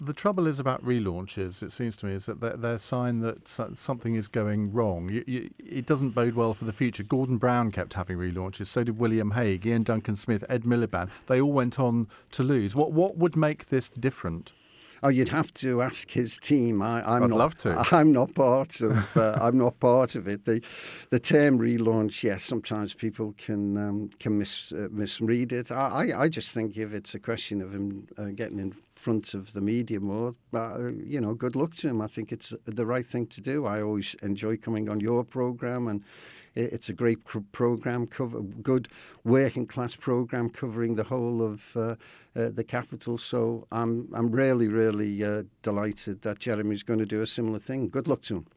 The trouble is about relaunches, it seems to me, is that they're a sign that something is going wrong. It doesn't bode well for the future. Gordon Brown kept having relaunches, so did William Hague, Ian Duncan Smith, Ed Miliband. They all went on to lose. What would make this different? Oh, you'd have to ask his team. I'd love to. I'm not part of. I'm not part of it. The term relaunch, yes, sometimes people can misread it. I just think if it's a question of him getting in front of the media more, good luck to him. I think it's the right thing to do. I always enjoy coming on your programme, and it's a great programme, good working class programme covering the whole of the capital. So I'm really delighted that Jeremy's going to do a similar thing. Good luck to him.